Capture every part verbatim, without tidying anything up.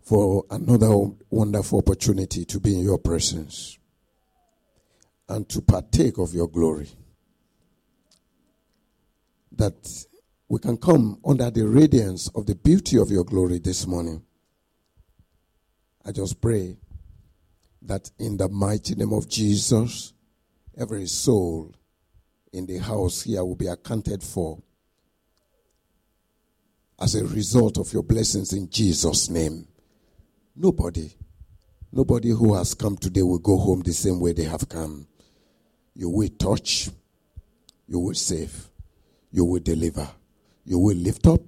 for another wonderful opportunity to be in your presence and to partake of your glory. That we can come under the radiance of the beauty of your glory this morning. I just pray that in the mighty name of Jesus, every soul in the house here will be accounted for as a result of your blessings in Jesus' name. Nobody, nobody who has come today will go home the same way they have come. You will touch, you will save, you will deliver, you will lift up,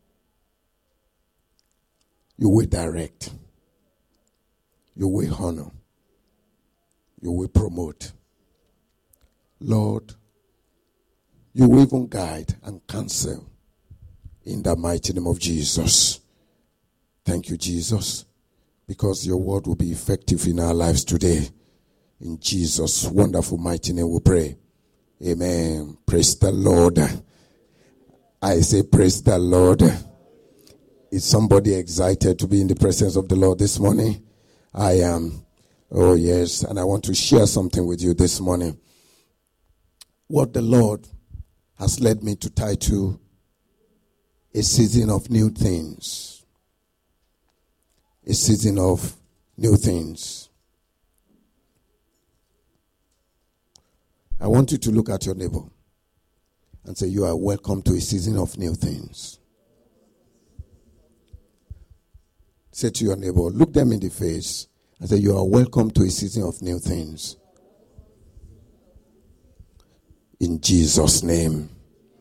you will direct, you will honor, you will promote. Lord, you will even guide and counsel in the mighty name of Jesus. Thank you, Jesus, because your word will be effective in our lives today. In Jesus' wonderful mighty name we pray. Amen. Praise the Lord. I say praise the Lord. Is somebody excited to be in the presence of the Lord this morning? I am. Oh yes, and I want to share something with you this morning. What the Lord has led me to title a season of new things. A season of new things. I want you to look at your neighbor and say, you are welcome to a season of new things. Say to your neighbor, look them in the face and say, you are welcome to a season of new things. In Jesus' name.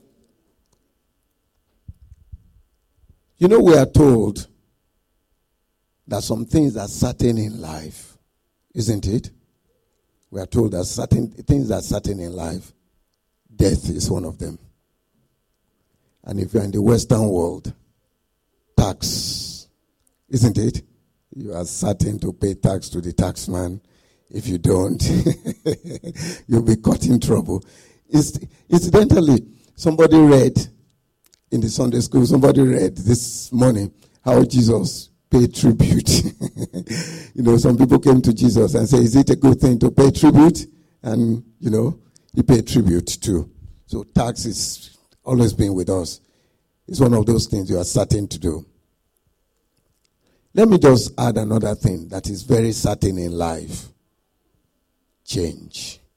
You know, we are told that some things are certain in life, isn't it? We are told that certain things are certain in life. Death is one of them. And if you're in the Western world, tax, isn't it? You are certain to pay tax to the taxman. If you don't, you'll be caught in trouble. Incidentally, somebody read in the Sunday school, somebody read this morning how Jesus paid tribute. You know, some people came to Jesus and said, is it a good thing to pay tribute? And, you know, he paid tribute too. So tax is always been with us. It's one of those things you are certain to do. Let me just add another thing that is very certain in life. Change.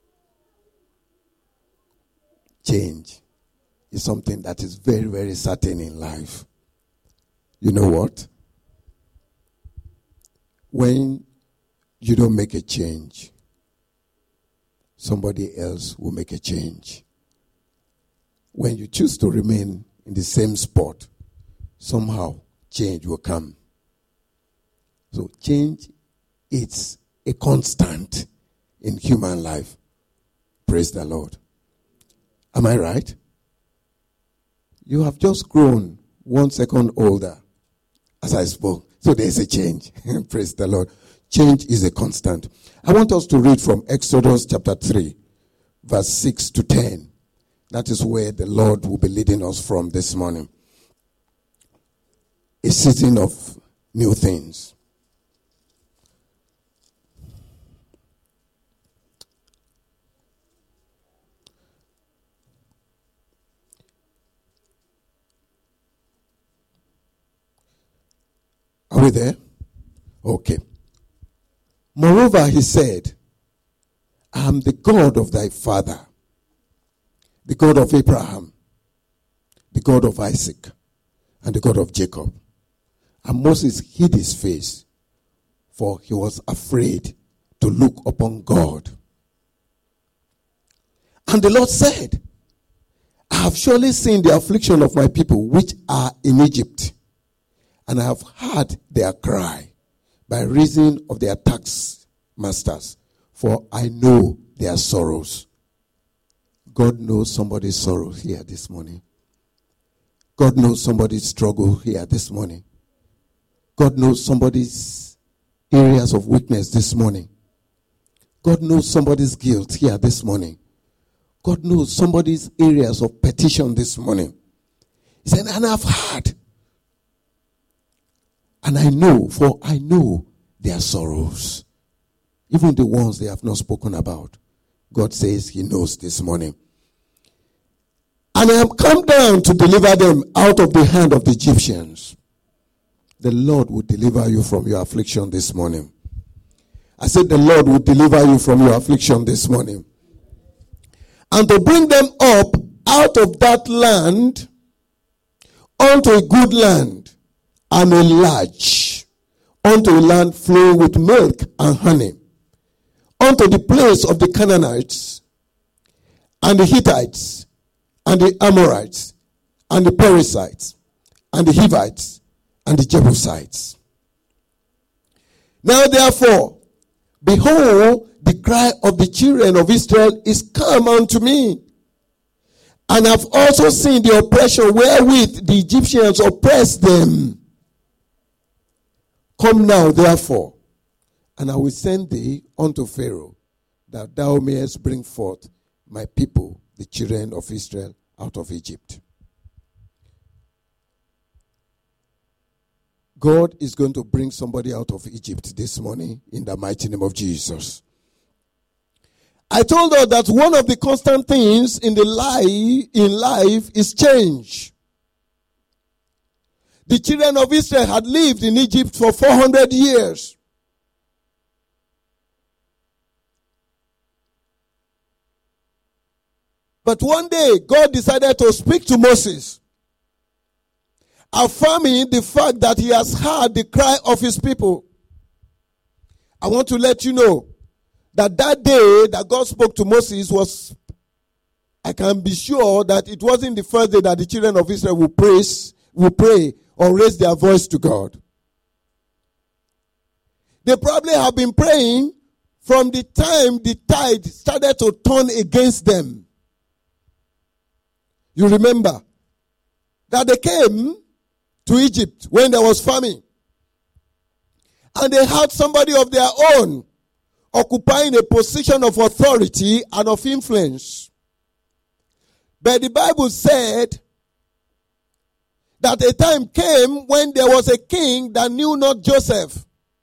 Change is something that is very, very certain in life. You know what? When you don't make a change, somebody else will make a change. When you choose to remain in the same spot, somehow change will come. So change is a constant in human life. Praise the Lord. Am I right? You have just grown one second older as I spoke. So there is a change. Praise the Lord. Change is a constant. I want us to read from Exodus chapter three, verse six to ten. That is where the Lord will be leading us from this morning. A season of new things. Are we there? Okay. Moreover, he said, I am the God of thy father, the God of Abraham, the God of Isaac, and the God of Jacob. And Moses hid his face, for he was afraid to look upon God. And the Lord said, I have surely seen the affliction of my people which are in Egypt, and I have heard their cry by reason of their tax masters, for I know their sorrows. God knows somebody's sorrow here this morning. God knows somebody's struggle here this morning. God knows somebody's areas of weakness this morning. God knows somebody's guilt here this morning. God knows somebody's areas of petition this morning. He said, and I've heard. And I know, for I know their sorrows. Even the ones they have not spoken about. God says he knows this morning. And I am come down to deliver them out of the hand of the Egyptians. The Lord will deliver you from your affliction this morning. I said the Lord will deliver you from your affliction this morning. And to bring them up out of that land unto a good land and a large, unto a land flowing with milk and honey, unto the place of the Canaanites and the Hittites and the Amorites and the Perizzites and the Hivites and the Jebusites. Now therefore, behold, the cry of the children of Israel is come unto me. And I've also seen the oppression wherewith the Egyptians oppressed them. Come now, therefore, and I will send thee unto Pharaoh, that thou mayest bring forth my people, the children of Israel, out of Egypt. God is going to bring somebody out of Egypt this morning in the mighty name of Jesus. I told her that one of the constant things in the life in life is change. The children of Israel had lived in Egypt for four hundred years. But one day, God decided to speak to Moses, affirming the fact that he has heard the cry of his people. I want to let you know that that day that God spoke to Moses was, I can be sure that it wasn't the first day that the children of Israel will praise, will pray or raise their voice to God. They probably have been praying from the time the tide started to turn against them. You remember that they came to Egypt when there was famine. And they had somebody of their own occupying a position of authority and of influence. But the Bible said that a time came when there was a king that knew not Joseph.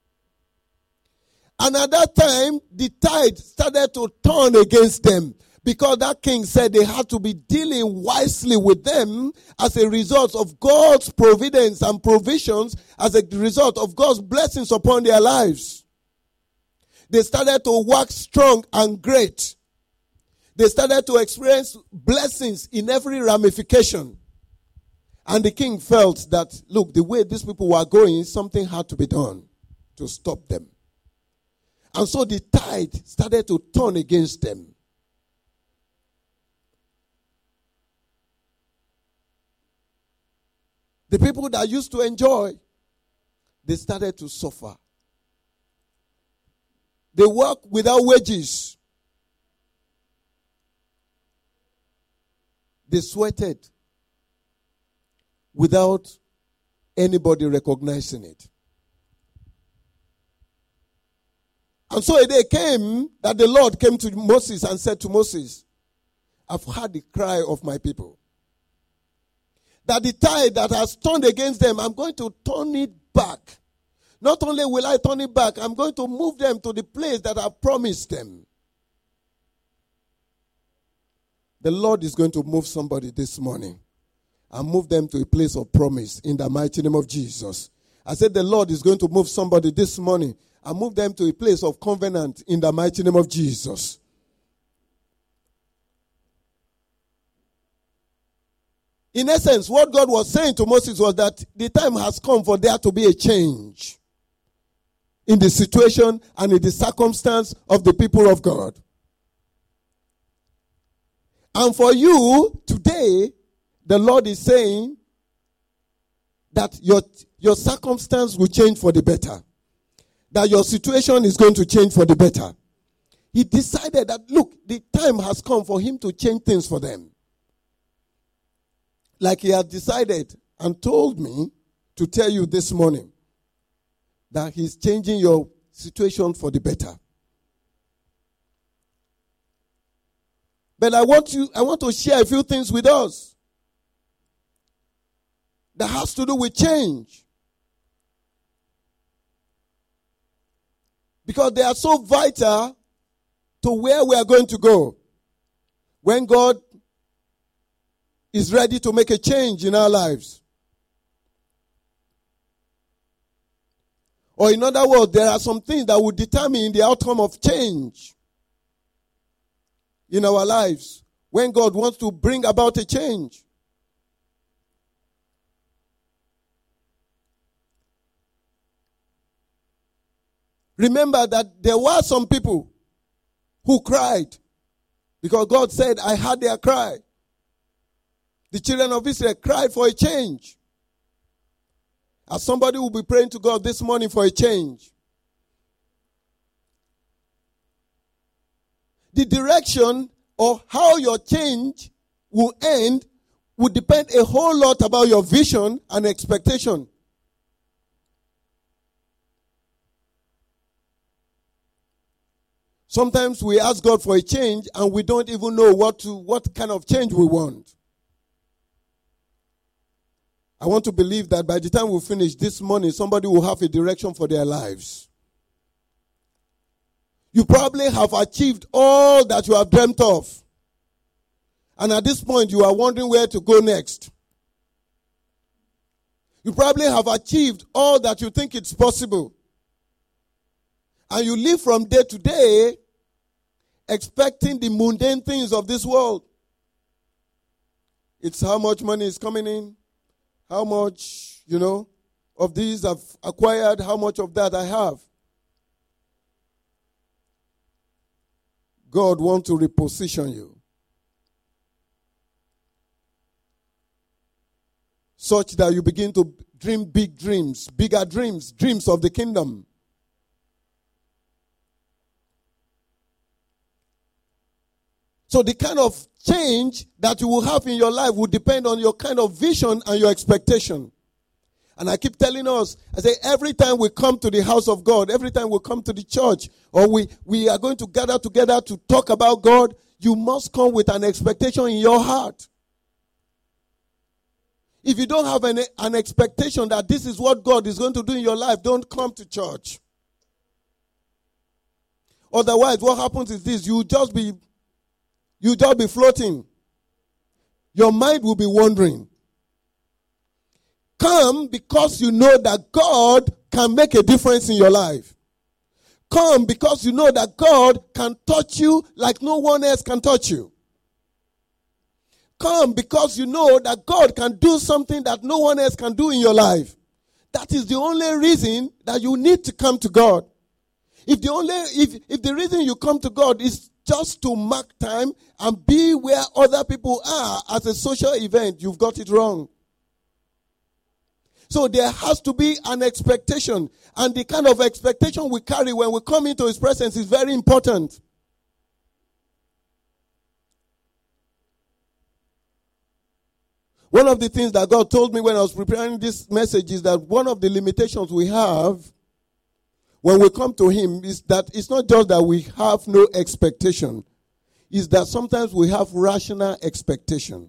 And at that time, the tide started to turn against them, because that king said they had to be dealing wisely with them as a result of God's providence and provisions, as a result of God's blessings upon their lives. They started to work strong and great. They started to experience blessings in every ramification. And the king felt that, look, the way these people were going, something had to be done to stop them. And so the tide started to turn against them. The people that used to enjoy, they started to suffer. They work without wages. They sweated without anybody recognizing it. And so a day came that the Lord came to Moses and said to Moses, I've heard the cry of my people. That the tide that has turned against them, I'm going to turn it back. Not only will I turn it back, I'm going to move them to the place that I promised them. The Lord is going to move somebody this morning and move them to a place of promise in the mighty name of Jesus. I said the Lord is going to move somebody this morning and move them to a place of covenant in the mighty name of Jesus. In essence, what God was saying to Moses was that the time has come for there to be a change in the situation and in the circumstance of the people of God. And for you, today, the Lord is saying that your, your circumstance will change for the better. That your situation is going to change for the better. He decided that, look, the time has come for him to change things for them. Like he has decided and told me to tell you this morning that he's changing your situation for the better. But I want you, I want to share a few things with us that has to do with change. Because they are so vital to where we are going to go. When God is ready to make a change in our lives. Or in other words, there are some things that will determine the outcome of change in our lives when God wants to bring about a change. Remember that there were some people who cried because God said, I heard their cry. The children of Israel cried for a change. As somebody will be praying to God this morning for a change. The direction or how your change will end will depend a whole lot about your vision and expectation. Sometimes we ask God for a change and we don't even know what to, what kind of change we want. I want to believe that by the time we finish this morning, somebody will have a direction for their lives. You probably have achieved all that you have dreamt of. And at this point, you are wondering where to go next. You probably have achieved all that you think it's possible. And you live from day to day expecting the mundane things of this world. It's how much money is coming in, how much, you know, of these I've acquired, how much of that I have. God wants to reposition you such that you begin to dream big dreams, bigger dreams, dreams of the kingdom. So the kind of change that you will have in your life will depend on your kind of vision and your expectation. And I keep telling us, I say every time we come to the house of God, every time we come to the church, or we, we are going to gather together to talk about God, you must come with an expectation in your heart. If you don't have an, an expectation that this is what God is going to do in your life, don't come to church. Otherwise, what happens is this, you just be You just be floating. Your mind will be wandering. Come because you know that God can make a difference in your life. Come because you know that God can touch you like no one else can touch you. Come because you know that God can do something that no one else can do in your life. That is the only reason that you need to come to God. If the only if if the reason you come to God is just to mark time and be where other people are as a social event, you've got it wrong. So there has to be an expectation. And the kind of expectation we carry when we come into His presence is very important. One of the things that God told me when I was preparing this message is that one of the limitations we have when we come to Him is that it's not just that we have no expectation. It's that sometimes we have rational expectation.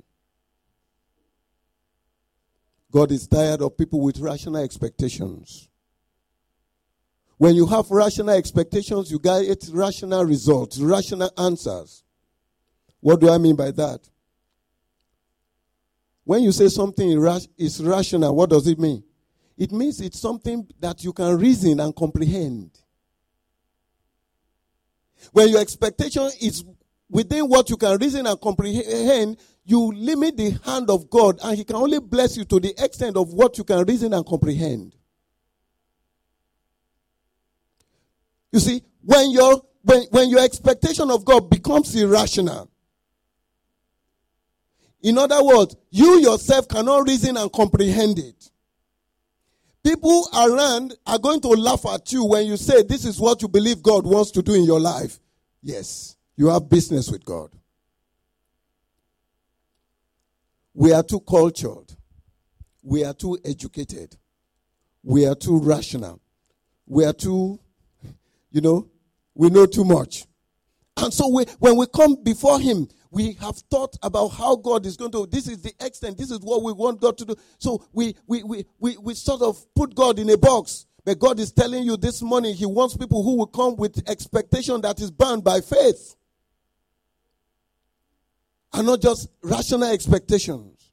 God is tired of people with rational expectations. When you have rational expectations, you get rational results, rational answers. What do I mean by that? When you say something is rational, what does it mean? It means it's something that you can reason and comprehend. When your expectation is within what you can reason and comprehend, you limit the hand of God, and He can only bless you to the extent of what you can reason and comprehend. You see, when your when, when your expectation of God becomes irrational, in other words, you yourself cannot reason and comprehend it. People around are going to laugh at you when you say this is what you believe God wants to do in your life. Yes, you have business with God. We are too cultured. We are too educated. We are too rational. We are too, you know, we know too much. And so we, when we come before Him, we have thought about how God is going to, this is the extent, this is what we want God to do. So we we we we, we sort of put God in a box. But God is telling you this morning, he wants people who will come with expectation that is bound by faith. And not just rational expectations.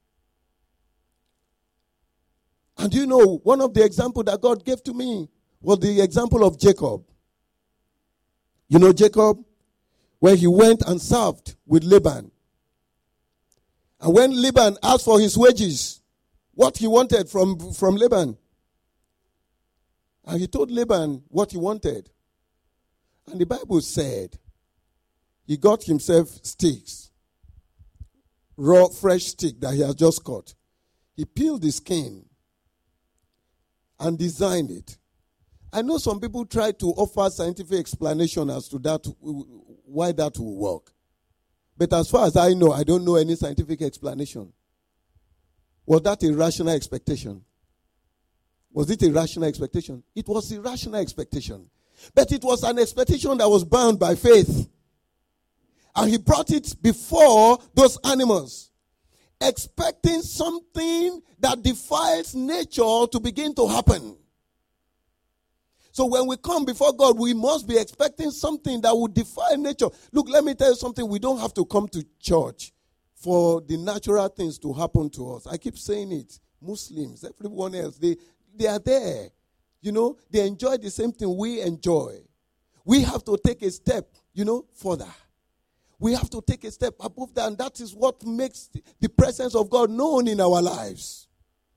And you know, one of the examples that God gave to me was the example of Jacob. You know Jacob? When he went and served with Laban. And when Laban asked for his wages, what he wanted from, from Laban. And he told Laban what he wanted. And the Bible said he got himself sticks. Raw, fresh stick that he has just caught. He peeled the skin and designed it. I know some people try to offer scientific explanation as to that, why that will work. But as far as I know, I don't know any scientific explanation. Was that a rational expectation? Was it a rational expectation? It was a rational expectation. But it was an expectation that was bound by faith. And he brought it before those animals, expecting something that defies nature to begin to happen. So when we come before God, we must be expecting something that would defy nature. Look, let me tell you something. We don't have to come to church for the natural things to happen to us. I keep saying it. Muslims, everyone else, they, they are there. You know, they enjoy the same thing we enjoy. We have to take a step, you know, further. We have to take a step above that, and that is what makes the presence of God known in our lives.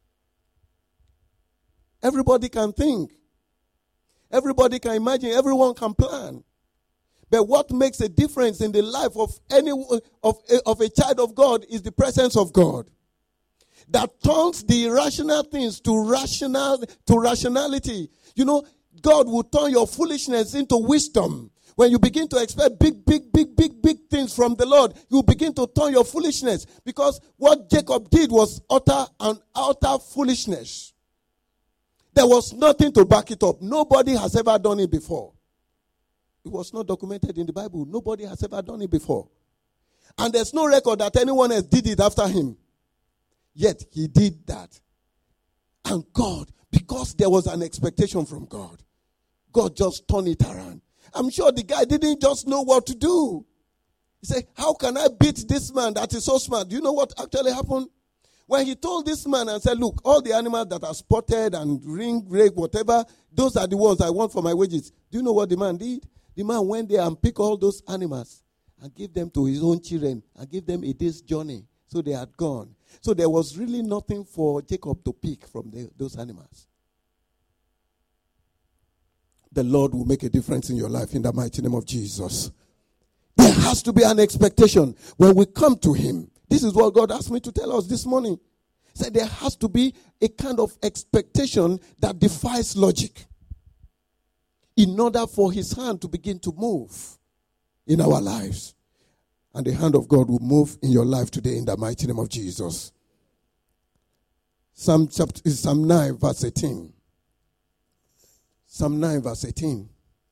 Everybody can think. Everybody can imagine. Everyone can plan. But what makes a difference in the life of any of a, of a child of God is the presence of God. That turns the irrational things to rational to rationality. You know, God will turn your foolishness into wisdom. When you begin to expect big, big, big, big, big things from the Lord, you begin to turn your foolishness. Because what Jacob did was utter and utter foolishness. There was nothing to back it up. Nobody has ever done it before. It was not documented in the Bible. Nobody has ever done it before. And there's no record that anyone else did it after him. Yet he did that. And God, because there was an expectation from God, God just turned it around. I'm sure the guy didn't just know what to do. He said, how can I beat this man that is so smart? Do you know what actually happened? When he told this man and said, look, all the animals that are spotted and ring, rake, whatever, those are the ones I want for my wages. Do you know what the man did? The man went there and picked all those animals and gave them to his own children and gave them a day's journey. So they had gone. So there was really nothing for Jacob to pick from the, those animals. The Lord will make a difference in your life in the mighty name of Jesus. There has to be an expectation when we come to him. This is what God asked me to tell us this morning. He said there has to be a kind of expectation that defies logic in order for his hand to begin to move in our lives. And the hand of God will move in your life today in the mighty name of Jesus. Psalm, chapter, Psalm nine, verse eighteen. Psalm nine, verse eighteen.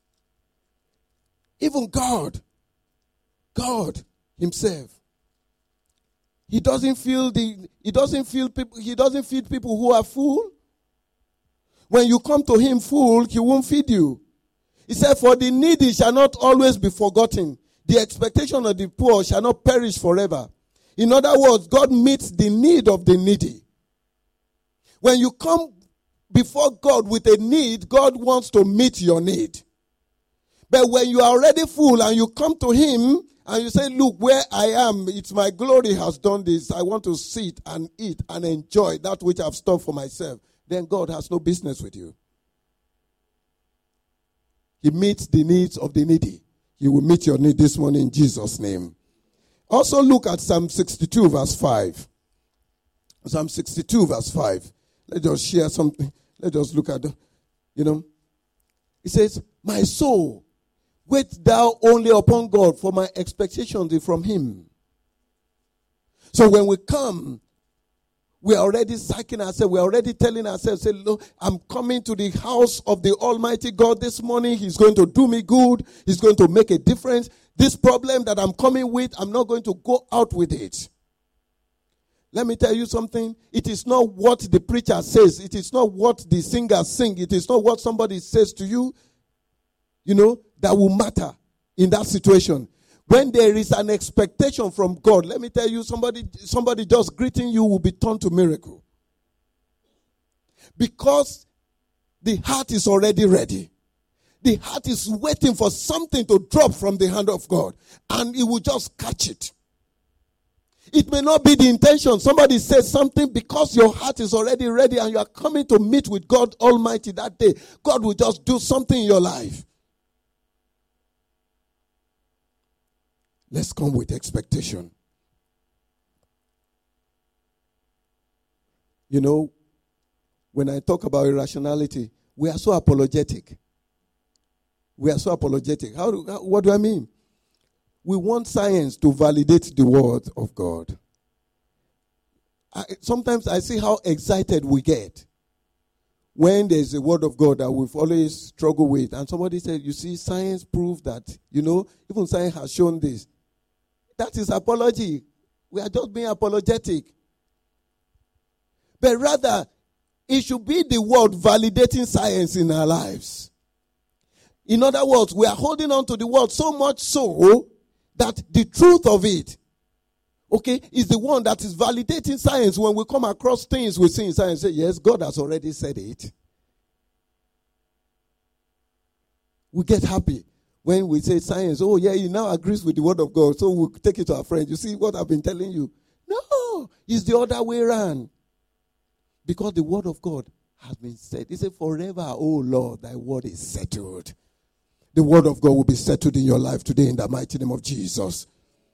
Even God, God himself, he doesn't feel the he doesn't feel people he doesn't feed people who are full. When you come to him full, he won't feed you. He said, for the needy shall not always be forgotten. The expectation of the poor shall not perish forever. In other words, God meets the need of the needy. When you come before God with a need, God wants to meet your need. But when you are already full and you come to him and you say, look, where I am, it's my glory has done this. I want to sit and eat and enjoy that which I've stored for myself. Then God has no business with you. He meets the needs of the needy. He will meet your need this morning in Jesus' name. Also look at Psalm sixty-two verse five. Psalm sixty-two verse five. Let's just share something. Let's just look at the, you know. It says, my soul, wait thou only upon God, for my expectations is from him. So when we come, we are already psyching ourselves. We are already telling ourselves, say, look, I'm coming to the house of the Almighty God this morning. He's going to do me good. He's going to make a difference. This problem that I'm coming with, I'm not going to go out with it. Let me tell you something. It is not what the preacher says. It is not what the singer sing. It is not what somebody says to you, you know, that will matter in that situation. When there is an expectation from God, let me tell you, somebody, somebody just greeting you will be turned to miracle. Because the heart is already ready. The heart is waiting for something to drop from the hand of God. And it will just catch it. It may not be the intention. Somebody says something because your heart is already ready and you are coming to meet with God Almighty that day. God will just do something in your life. Let's come with expectation. You know, when I talk about irrationality, we are so apologetic. We are so apologetic. How do, how, what do I mean? We want science to validate the word of God. I, sometimes I see how excited we get when there's a word of God that we've always struggled with. And somebody said, you see, science proved that, you know, even science has shown this. That is apology. We are just being apologetic. But rather, it should be the word validating science in our lives. In other words, we are holding on to the word so much so that the truth of it, okay, is the one that is validating science. When we come across things we see in science, say, yes, God has already said it. We get happy when we say science, oh yeah, it now agrees with the word of God, so we'll take it to our friends. You see what I've been telling you? No, it's the other way around. Because the word of God has been said. He said, forever, oh Lord, thy word is settled. The word of God will be settled in your life today in the mighty name of Jesus.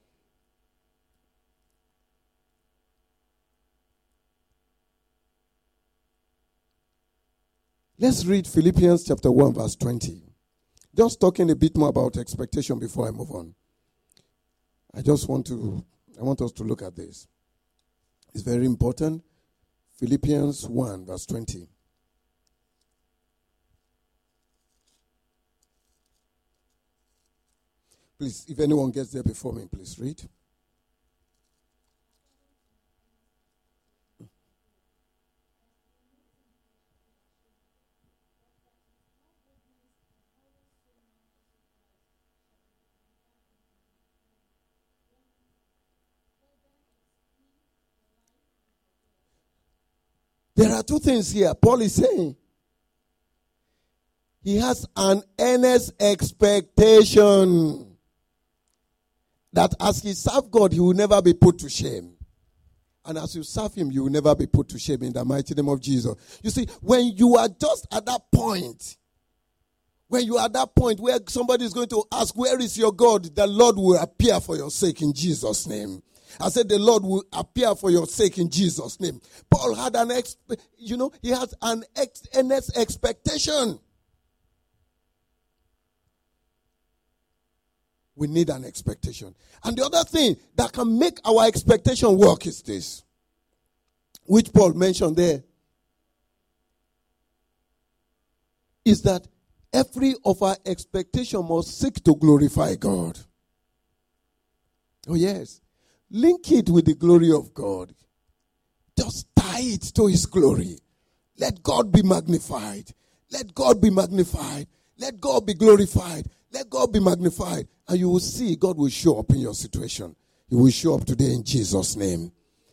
Let's read Philippians chapter one verse twenty. Just talking a bit more about expectation before I move on. I just want to, I want us to look at this. It's very important. Philippians one verse twenty. Please, if anyone gets there before me, please read. There are two things here. Paul is saying he has an earnest expectation that as he serves God, he will never be put to shame. And as you serve him, you will never be put to shame in the mighty name of Jesus. You see, when you are just at that point, when you are at that point where somebody is going to ask, where is your God? The Lord will appear for your sake in Jesus' name. I said the Lord will appear for your sake in Jesus' name. Paul had an, ex- you know, he has an ex- earnest expectation. We need an expectation. And the other thing that can make our expectation work is this, which Paul mentioned there, is that every of our expectation must seek to glorify God. Oh yes. Link it with the glory of God. Just tie it to his glory. Let God be magnified. Let God be magnified. Let God be glorified. Let God be magnified. And you will see God will show up in your situation. He will show up today in Jesus' name.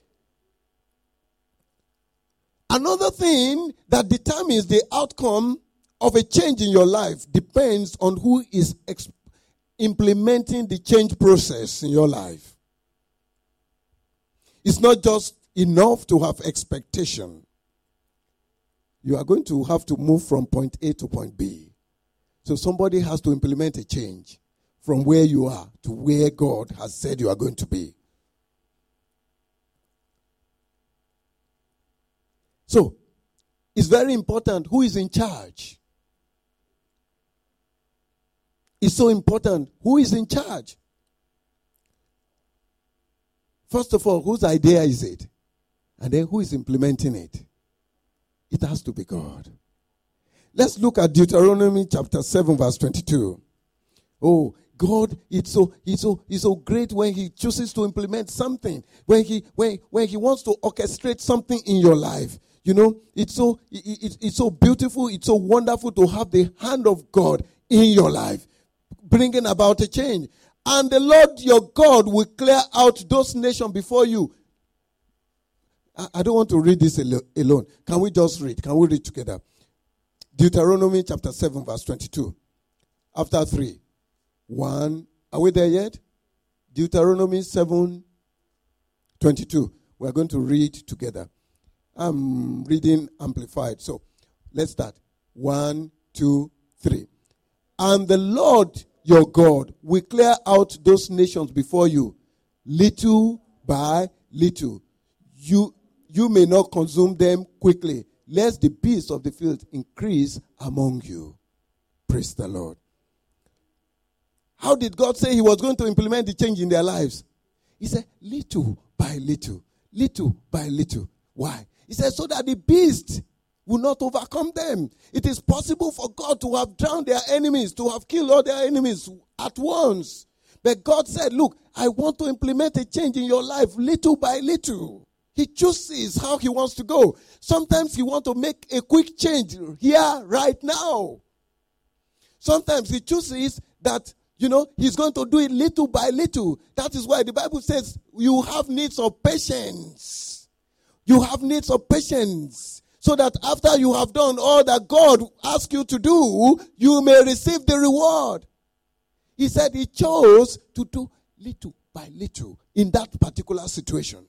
Another thing that determines the outcome of a change in your life depends on who is ex- implementing the change process in your life. It's not just enough to have expectation. You are going to have to move from point A to point B. So somebody has to implement a change from where you are to where God has said you are going to be. So, it's very important who is in charge. It's so important who is in charge. First of all, whose idea is it? And then who is implementing it? It has to be God. Let's look at Deuteronomy chapter seven verse twenty-two. Oh, God, it's so it's so it's so great when He chooses to implement something, when He when when He wants to orchestrate something in your life. You know, it's so it, it, it's so beautiful, it's so wonderful to have the hand of God in your life, bringing about a change. And the Lord your God will clear out those nations before you. I, I don't want to read this al- alone. Can we just read? Can we read together? Deuteronomy chapter seven, verse twenty-two. After three. One. Are we there yet? Deuteronomy seven, twenty-two. We're going to read together. I'm reading Amplified. So let's start. One, two, three. And the Lord your God will clear out those nations before you, little by little. You, you may not consume them quickly, lest the beasts of the field increase among you. Praise the Lord. How did God say He was going to implement the change in their lives? He said, little by little, little by little. Why? He said, so that the beast will not overcome them. It is possible for God to have drowned their enemies, to have killed all their enemies at once. But God said, look, I want to implement a change in your life little by little. He chooses how He wants to go. Sometimes He wants to make a quick change here, right now. Sometimes He chooses that, you know, He's going to do it little by little. That is why the Bible says you have needs of patience. You have needs of patience. So that after you have done all that God asked you to do, you may receive the reward. He said He chose to do little by little in that particular situation.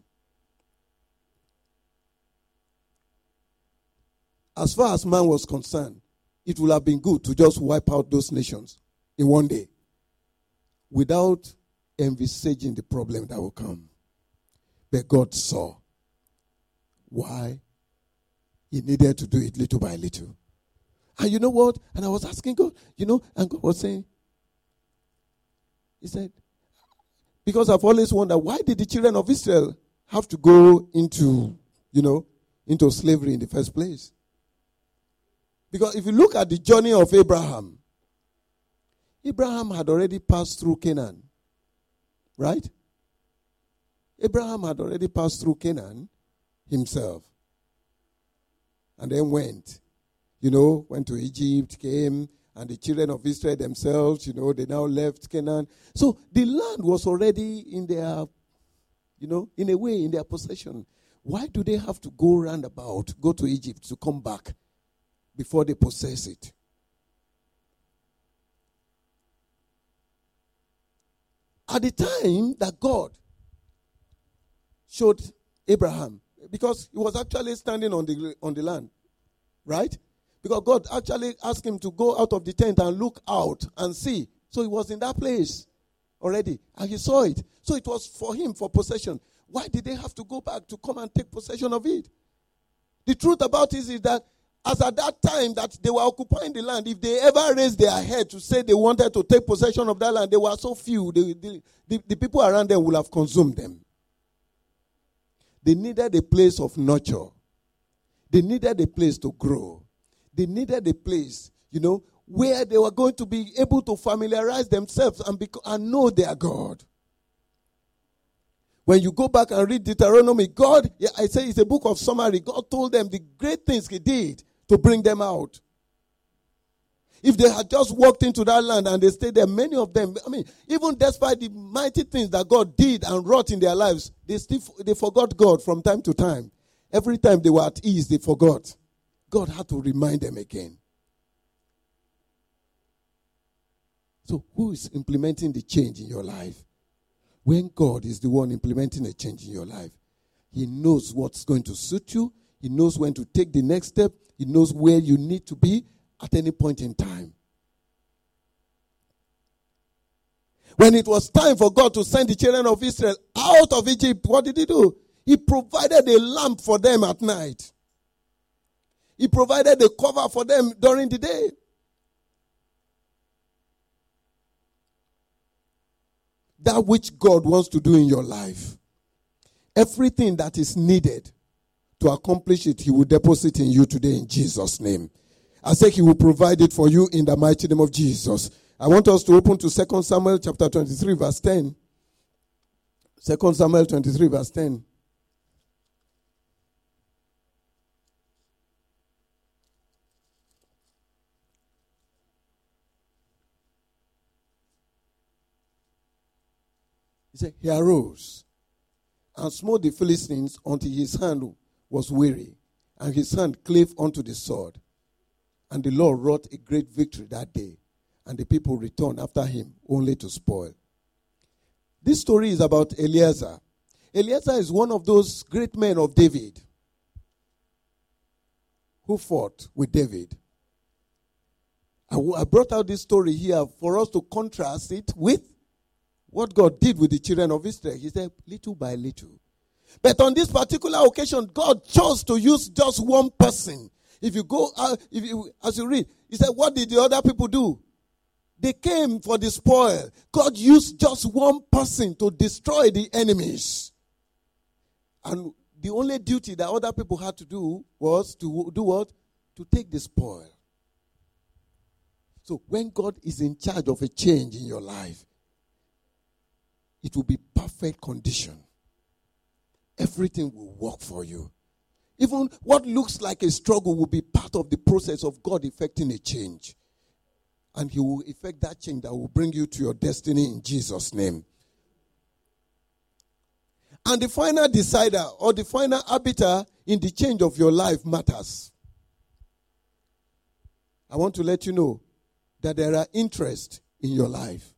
As far as man was concerned, it would have been good to just wipe out those nations in one day without envisaging the problem that will come. But God saw why He needed to do it little by little. And you know what? And I was asking God, you know, and God was saying, He said, because I've always wondered, why did the children of Israel have to go into, you know, into slavery in the first place? Because if you look at the journey of Abraham, Abraham had already passed through Canaan. Right? Abraham had already passed through Canaan himself. And then went, you know, went to Egypt, came, and the children of Israel themselves, you know, they now left Canaan. So the land was already in their, you know, in a way, in their possession. Why do they have to go round about, go to Egypt to come back before they possess it? At the time that God showed Abraham, because he was actually standing on the on the land, right? Because God actually asked him to go out of the tent and look out and see. So he was in that place already, and he saw it. So it was for him, for possession. Why did they have to go back to come and take possession of it? The truth about it is that as at that time that they were occupying the land, if they ever raised their head to say they wanted to take possession of that land, they were so few, they, they, the, the people around them would have consumed them. They needed a place of nurture. They needed a place to grow. They needed a place, you know, where they were going to be able to familiarize themselves and, bec- and know their God. When you go back and read Deuteronomy, God, I say it's a book of summary. God told them the great things He did to bring them out. If they had just walked into that land and they stayed there, many of them, I mean, even despite the mighty things that God did and wrought in their lives, they still they forgot God from time to time. Every time they were at ease, they forgot. God had to remind them again. So who is implementing the change in your life? When God is the one implementing a change in your life, He knows what's going to suit you. He knows when to take the next step. He knows where you need to be at any point in time. When it was time for God to send the children of Israel out of Egypt, what did He do? He provided a lamp for them at night. He provided a cover for them during the day. That which God wants to do in your life, everything that is needed to accomplish it, He will deposit in you today in Jesus' name. I say He will provide it for you in the mighty name of Jesus. I want us to open to Second Samuel chapter twenty-three, verse ten. Second Samuel twenty-three, verse ten. He said, he arose and smote the Philistines until his hand was weary, and his hand clave unto the sword. And the Lord wrought a great victory that day, and the people returned after him only to spoil. This story is about Eleazar. Eleazar is one of those great men of David who fought with David. I, I brought out this story here for us to contrast it with what God did with the children of Israel. He said, little by little. But on this particular occasion, God chose to use just one person. If you go, uh, if you, as you read, he said, what did the other people do? They came for the spoil. God used just one person to destroy the enemies. And the only duty that other people had to do was to do what? To take the spoil. So when God is in charge of a change in your life, it will be perfect condition. Everything will work for you. Even what looks like a struggle will be part of the process of God effecting a change. And he will effect that change that will bring you to your destiny in Jesus' name. And the final decider or the final arbiter in the change of your life matters. I want to let you know that there are interests in your life.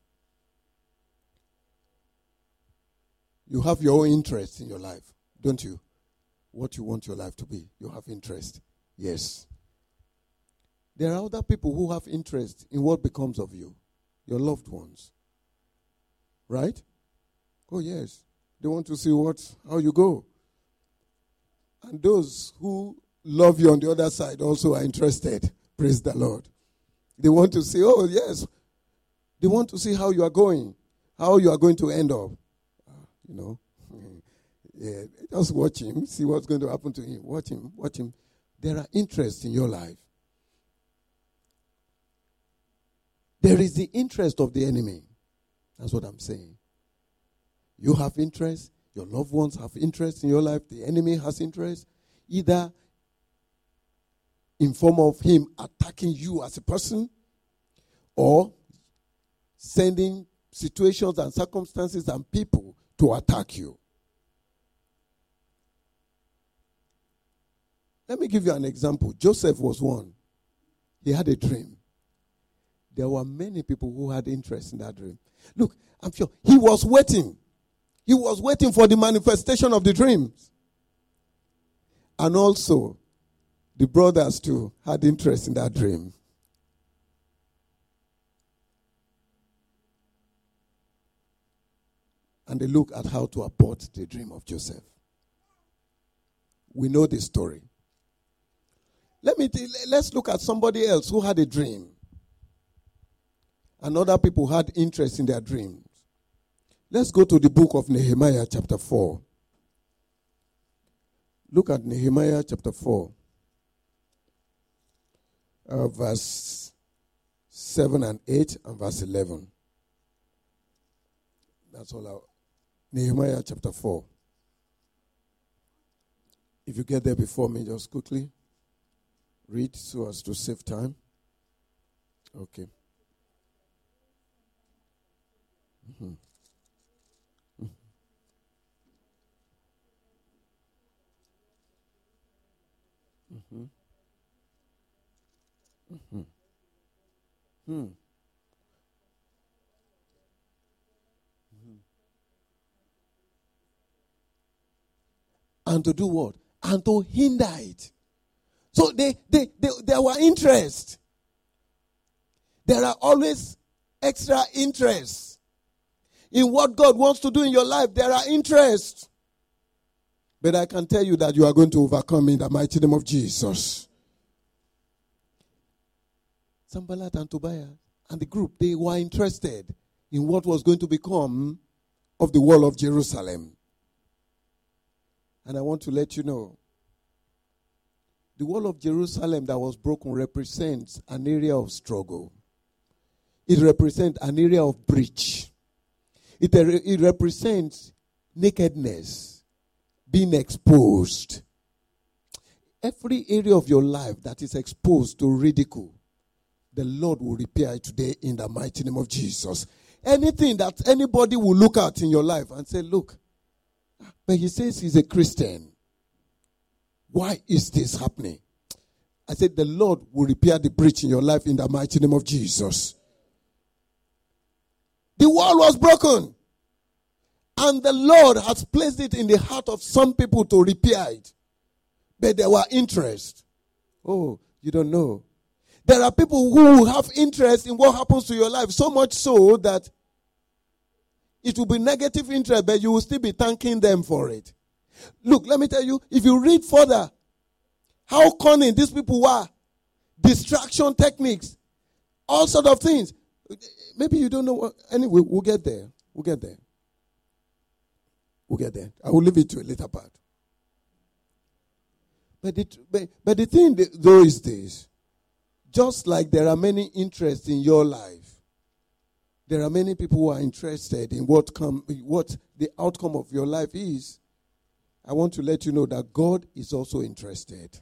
You have your own interests in your life, don't you? What you want your life to be. You have interest. Yes. There are other people who have interest in what becomes of you, your loved ones. Right? Oh, yes. They want to see what, how you go. And those who love you on the other side also are interested. Praise the Lord. They want to see, oh, yes. They want to see how you are going, how you are going to end up. You know, yeah, just watch him, see what's going to happen to him. Watch him, watch him. There are interests in your life. There is the interest of the enemy. That's what I'm saying. You have interest. Your loved ones have interest in your life. The enemy has interest. Either in form of him attacking you as a person or sending situations and circumstances and people to attack you. Let me give you an example. Joseph was one. He had a dream. There were many people who had interest in that dream. Look, I'm sure he was waiting. He was waiting for the manifestation of the dreams. And also, the brothers too had interest in that dream. And they look at how to abort the dream of Joseph. We know the story. Let me t- let's look at somebody else who had a dream. And other people had interest in their dreams. Let's go to the book of Nehemiah chapter four. Look at Nehemiah chapter four. Uh, verse seven and eight and verse eleven. That's all out. Nehemiah chapter four. If you get there before me, just quickly read so as to save time. Okay. Mm-hmm. Mm-hmm. Mm-hmm. Hmm. And to do what? And to hinder it. So they, they, they, there were interest. There are always extra interests. In what God wants to do in your life, there are interests. But I can tell you that you are going to overcome in the mighty name of Jesus. Sanballat and Tobiah and the group, they were interested in what was going to become of the wall of Jerusalem. And I want to let you know, the wall of Jerusalem that was broken represents an area of struggle. it represents an area of breach. It, it represents nakedness, being exposed. Every area of your life that is exposed to ridicule, the Lord will repair it today in the mighty name of Jesus. Anything that anybody will look at in your life and say, look, but he says he's a Christian. Why is this happening? I said the Lord will repair the breach in your life in the mighty name of Jesus. The wall was broken. And the Lord has placed it in the heart of some people to repair it. But there were interest. Oh, you don't know. There are people who have interest in what happens to your life, so much so that it will be negative interest, but you will still be thanking them for it. Look, let me tell you, if you read further, how cunning these people were, distraction techniques, all sort of things. Maybe you don't know what. Anyway, we'll get there. We'll get there. We'll get there. I will leave it to a later part. But the, but, but the thing, though, is this. Just like there are many interests in your life, there are many people who are interested in what come, what the outcome of your life is. I want to let you know that God is also interested.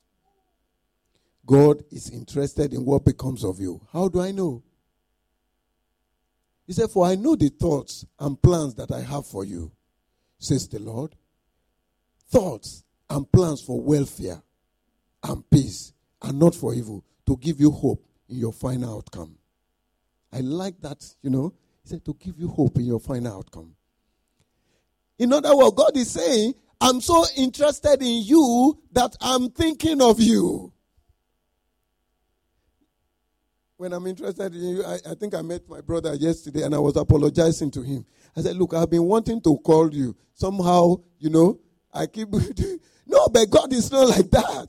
God is interested in what becomes of you. How do I know? He said, for I know the thoughts and plans that I have for you, says the Lord. Thoughts and plans for welfare and peace and not for evil, to give you hope in your final outcome. I like that, you know. He said to give you hope in your final outcome. In other words, God is saying, I'm so interested in you that I'm thinking of you. When I'm interested in you, I, I think I met my brother yesterday and I was apologizing to him. I said, look, I've been wanting to call you. Somehow, you know, I keep... No, but God is not like that.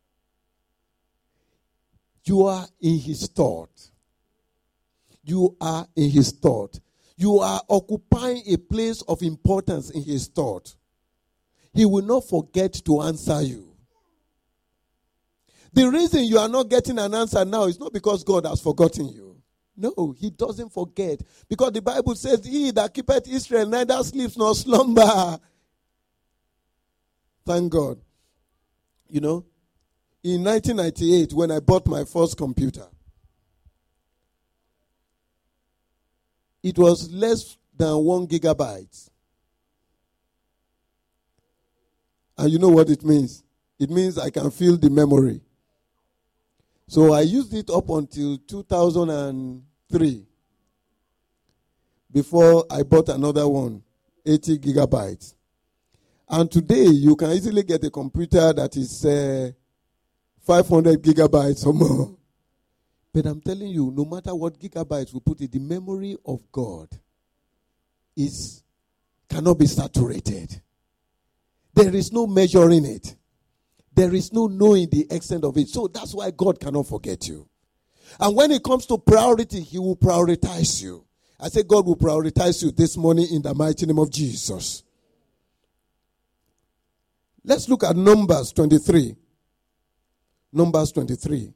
You are in his thought. You are in his thought. You are occupying a place of importance in his thought. He will not forget to answer you. The reason you are not getting an answer now is not because God has forgotten you. No, he doesn't forget. Because the Bible says, he that keepeth Israel neither sleeps nor slumber. Thank God. You know, in nineteen ninety-eight, when I bought my first computer, it was less than one gigabyte. And you know what it means? It means I can feel the memory. So I used it up until two thousand three before I bought another one, eighty gigabytes. And today you can easily get a computer that is uh, five hundred gigabytes or more. But I'm telling you, no matter what gigabytes we put in, the memory of God is cannot be saturated. There is no measuring it. There is no knowing the extent of it. So that's why God cannot forget you. And when it comes to priority, he will prioritize you. I say God will prioritize you this morning in the mighty name of Jesus. Let's look at Numbers twenty-three. Numbers twenty-three.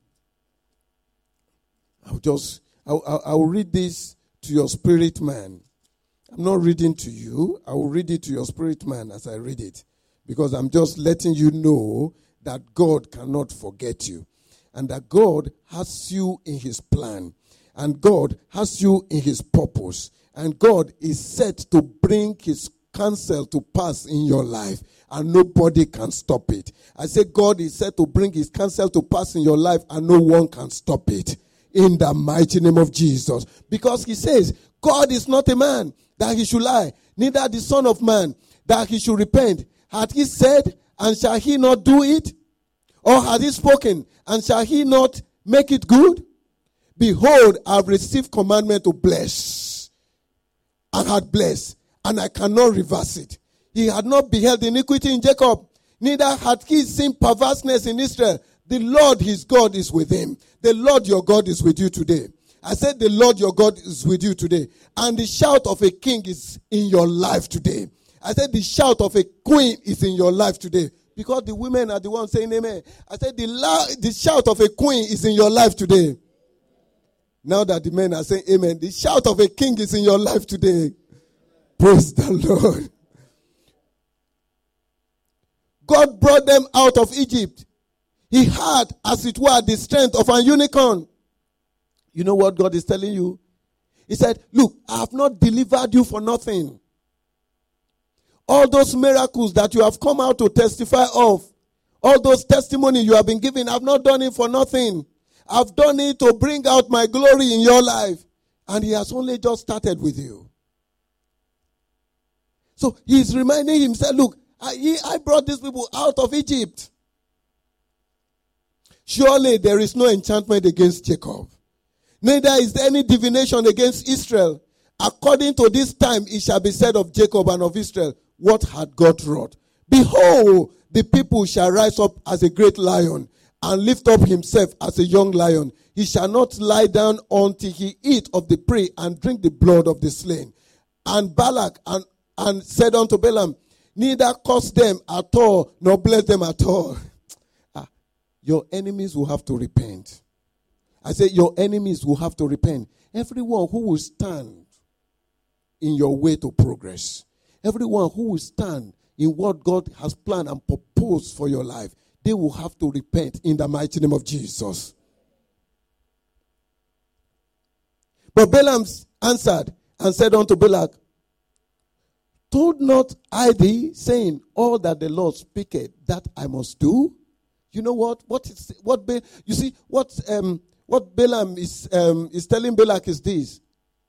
I'll just, I'll, I'll, I'll read this to your spirit man. I'm not reading to you. I will read it to your spirit man as I read it. Because I'm just letting you know that God cannot forget you. And that God has you in his plan. And God has you in his purpose. And God is set to bring his counsel to pass in your life. And nobody can stop it. I say God is set to bring his counsel to pass in your life. And no one can stop it. In the mighty name of Jesus. Because he says, God is not a man that he should lie. Neither the son of man that he should repent. Had he said, and shall he not do it? Or had he spoken, and shall he not make it good? Behold, I have received commandment to bless, and had blessed, and I cannot reverse it. He had not beheld iniquity in Jacob, neither had he seen perverseness in Israel. The Lord his God is with him. The Lord your God is with you today. I said the Lord your God is with you today. And the shout of a king is in your life today. I said the shout of a queen is in your life today. Because the women are the ones saying amen. I said the, la- the shout of a queen is in your life today. Now that the men are saying amen, the shout of a king is in your life today. Praise the Lord. God brought them out of Egypt. He had, as it were, the strength of an unicorn. You know what God is telling you? He said, look, I have not delivered you for nothing. All those miracles that you have come out to testify of, all those testimonies you have been given, I've not done it for nothing. I've done it to bring out my glory in your life. And he has only just started with you. So he's reminding himself, look, I, he, I brought these people out of Egypt. Surely there is no enchantment against Jacob. Neither is there any divination against Israel. According to this time, it shall be said of Jacob and of Israel, what had God wrought? Behold, the people shall rise up as a great lion and lift up himself as a young lion. He shall not lie down until he eat of the prey and drink the blood of the slain. And Balak and, and said unto Balaam, neither curse them at all, nor bless them at all. Ah, your enemies will have to repent. I say your enemies will have to repent. Everyone who will stand in your way to progress, everyone who will stand in what God has planned and proposed for your life, they will have to repent in the mighty name of Jesus. But Balaam answered and said unto Balak, told not I thee, saying, all that the Lord speaketh, that I must do? You know what? What is what? Ba- you see what? Um, what Balaam is um, is telling Balak is this.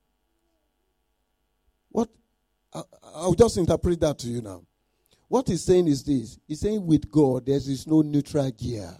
What? I, I'll just interpret that to you now. What he's saying is this. He's saying with God, there is no neutral gear.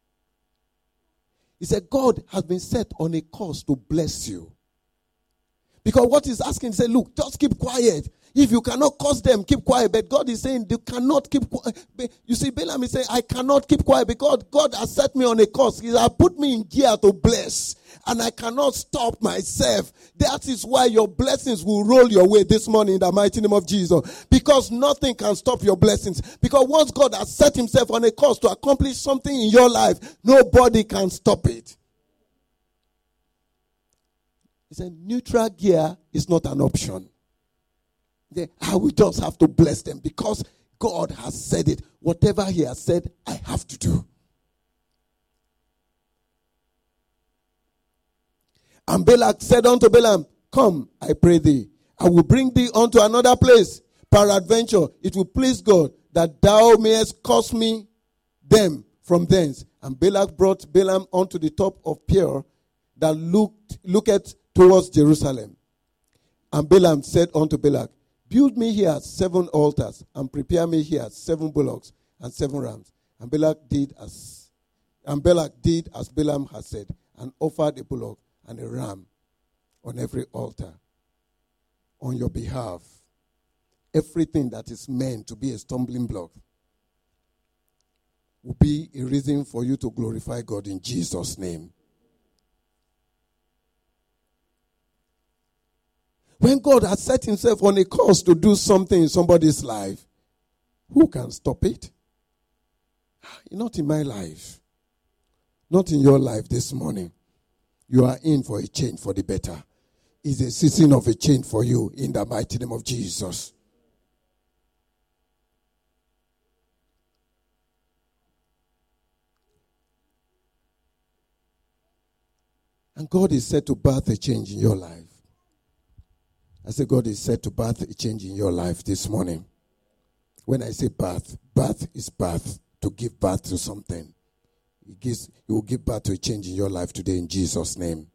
He said, God has been set on a course to bless you. Because what he's asking, he said, look, just keep quiet. If you cannot curse them, keep quiet. But God is saying, you cannot keep quiet. You see, Balaam is saying, I cannot keep quiet because God has set me on a course. He has put me in gear to bless. And I cannot stop myself. That is why your blessings will roll your way this morning in the mighty name of Jesus. Because nothing can stop your blessings. Because once God has set himself on a course to accomplish something in your life, nobody can stop it. He said, neutral gear is not an option. I will just have to bless them because God has said it. Whatever he has said, I have to do. And Balak said unto Balaam, come, I pray thee, I will bring thee unto another place. Peradventure, it will please God that thou mayest curse me them from thence. And Balak brought Balaam unto the top of Peor that looked looketh towards Jerusalem. And Balaam said unto Balak, build me here seven altars, and prepare me here seven bullocks and seven rams. And Balak did as and Balak did as Balaam had said, and offered a bullock and a ram on every altar on your behalf. Everything that is meant to be a stumbling block will be a reason for you to glorify God in Jesus' name. When God has set himself on a course to do something in somebody's life, who can stop it? Not in my life. Not in your life this morning. You are in for a change for the better. It's a season of a change for you in the mighty name of Jesus. And God is set to birth a change in your life. I say God is set to birth a change in your life this morning. When I say birth, birth is birth, to give birth to something. He gives, he will give birth to a change in your life today in Jesus' name.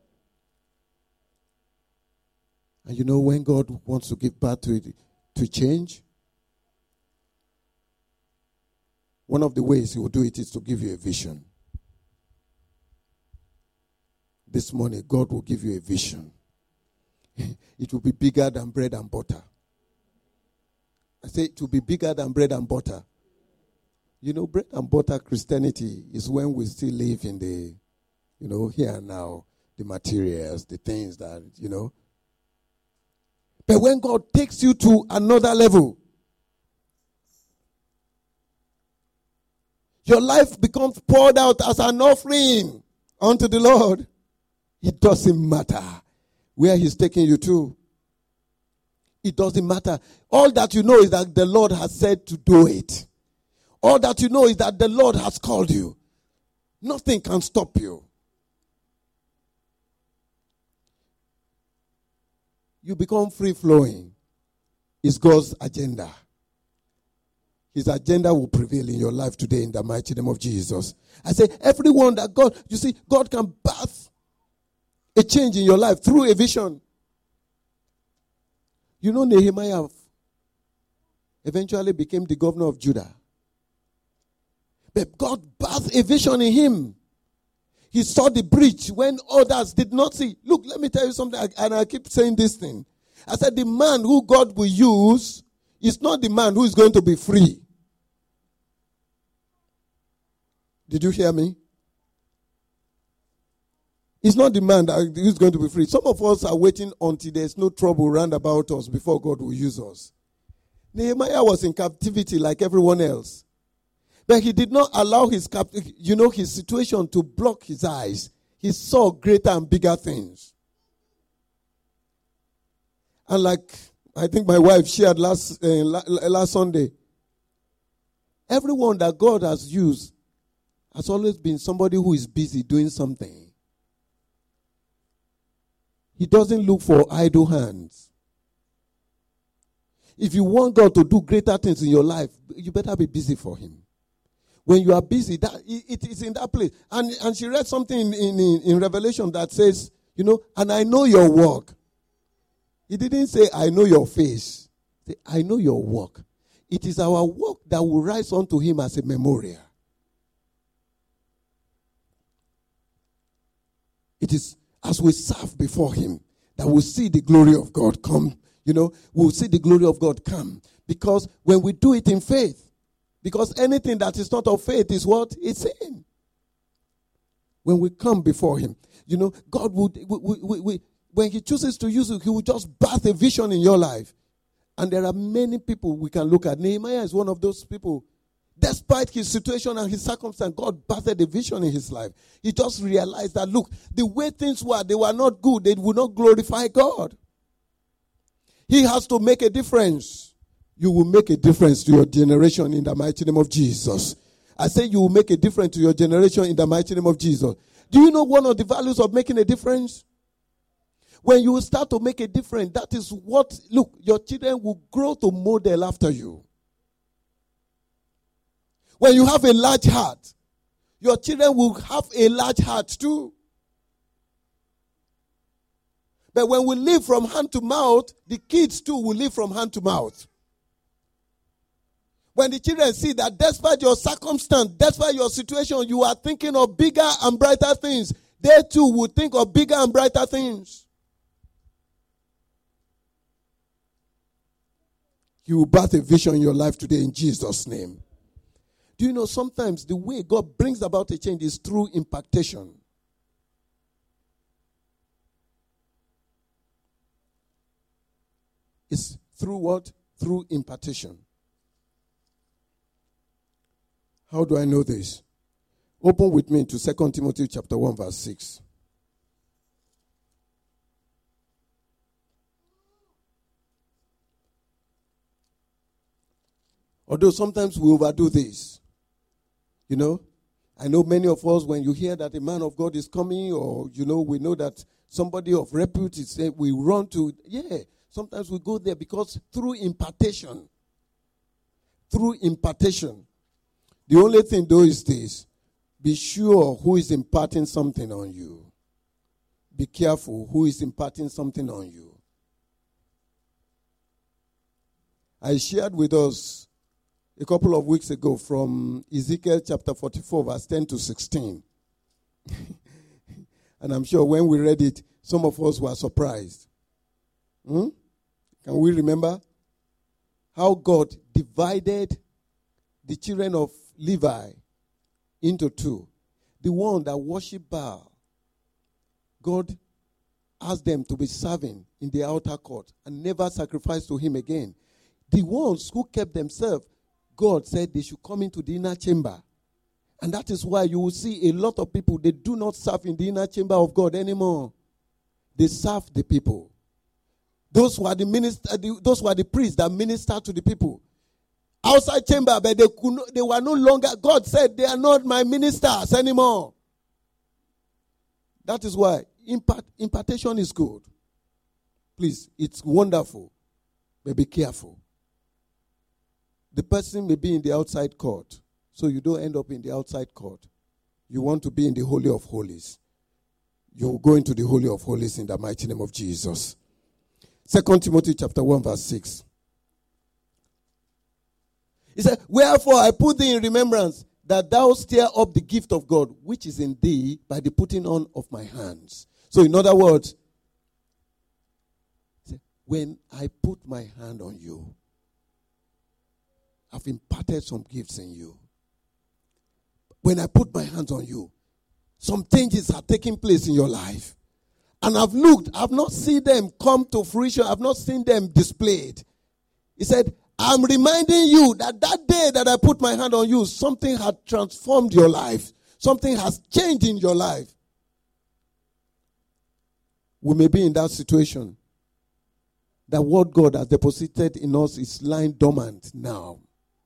And you know when God wants to give birth to, to change, one of the ways he will do it is to give you a vision. This morning, God will give you a vision. It will be bigger than bread and butter. I say it will be bigger than bread and butter. You know, bread and butter Christianity is when we still live in the, you know, here and now, the materials, the things that, you know. But when God takes you to another level, your life becomes poured out as an offering unto the Lord. It doesn't matter where he's taking you to. It doesn't matter. All that you know is that the Lord has said to do it. All that you know is that the Lord has called you. Nothing can stop you. You become free-flowing. It's God's agenda. His agenda will prevail in your life today in the mighty name of Jesus. I say, everyone that God, you see, God can birth a change in your life through a vision. You know, Nehemiah eventually became the governor of Judah. But God birthed a vision in him. He saw the breach when others did not see. Look, let me tell you something, and I keep saying this thing. I said, the man who God will use is not the man who is going to be free. Did you hear me? It's not the man that is going to be free. Some of us are waiting until there's no trouble round about us before God will use us. Nehemiah was in captivity like everyone else. But he did not allow his, cap- you know, his situation to block his eyes. He saw greater and bigger things. And like I think my wife shared last uh, last Sunday, everyone that God has used has always been somebody who is busy doing something. He doesn't look for idle hands. If you want God to do greater things in your life, you better be busy for him. When you are busy, that it is in that place. And, and she read something in, in, in Revelation that says, you know, and I know your work. He didn't say, I know your face. He said, I know your work. It is our work that will rise unto him as a memorial. It is as we serve before him that we'll see the glory of God come. You know, we'll see the glory of God come. Because when we do it in faith, because anything that is not of faith is what? It's sin. When we come before him, you know, God would, we, we, we, when he chooses to use you, he will just birth a vision in your life. And there are many people we can look at. Nehemiah is one of those people. Despite his situation and his circumstance, God birthed a vision in his life. He just realized that, look, the way things were, they were not good. They would not glorify God. He has to make a difference. You will make a difference to your generation in the mighty name of Jesus. I say you will make a difference to your generation in the mighty name of Jesus. Do you know one of the values of making a difference? When you start to make a difference, that is what, look, your children will grow to model after you. When you have a large heart, your children will have a large heart too. But when we live from hand to mouth, the kids too will live from hand to mouth. When the children see that despite your circumstance, despite your situation, you are thinking of bigger and brighter things, they too will think of bigger and brighter things. You will birth a vision in your life today in Jesus' name. Do you know sometimes the way God brings about a change is through impactation? It's through what? Through impartation. How do I know this? Open with me to Second Timothy chapter one verse six. Although sometimes we overdo this. You know, I know many of us, when you hear that a man of God is coming, or, you know, we know that somebody of repute is saying, we run to, yeah, sometimes we go there because through impartation, through impartation, the only thing though is this, be sure who is imparting something on you. Be careful who is imparting something on you. I shared with us a couple of weeks ago from Ezekiel chapter forty-four, verse ten to sixteen. And I'm sure when we read it, some of us were surprised. Hmm? Can we remember how God divided the children of Levi into two? The one that worship Baal, God asked them to be serving in the outer court and never sacrifice to him again. The ones who kept themselves, God said they should come into the inner chamber. And that is why you will see a lot of people, they do not serve in the inner chamber of God anymore. they served the people. Those were the minister, the, those were the priests that ministered to the people. Outside chamber, but they could no, they were no longer. God said, they are not my ministers anymore. That is why impart, impartation is good. Please, it's wonderful, but be careful. The person may be in the outside court, so you don't end up in the outside court. You want to be in the Holy of Holies. You'll go into the Holy of Holies in the mighty name of Jesus. Second Timothy chapter one verse six. He said, wherefore I put thee in remembrance that thou stir up the gift of God, which is in thee by the putting on of my hands. So in other words, when I put my hand on you, I've imparted some gifts in you. When I put my hands on you, some changes are taking place in your life. And I've looked, I've not seen them come to fruition. I've not seen them displayed. He said, I'm reminding you that that day that I put my hand on you, something had transformed your life. Something has changed in your life. We may be in that situation. That what God has deposited in us is lying dormant now.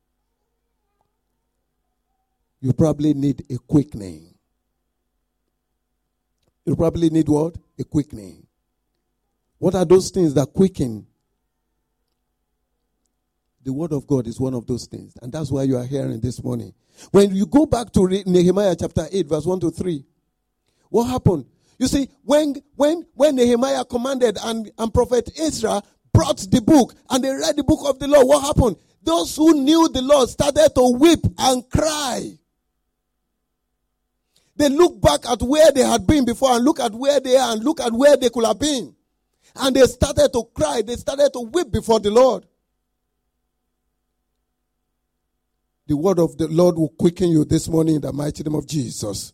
You probably need a quickening. You probably need what? A quickening. What are those things that quicken? The word of God is one of those things. And that's why you are hearing this morning. When you go back to Nehemiah chapter eight, verse one to three, what happened? You see, when when when Nehemiah commanded and, and Prophet Ezra brought the book and they read the book of the law, what happened? Those who knew the Lord started to weep and cry. They look back at where they had been before and look at where they are and look at where they could have been. And they started to cry. They started to weep before the Lord. The word of the Lord will quicken you this morning in the mighty name of Jesus.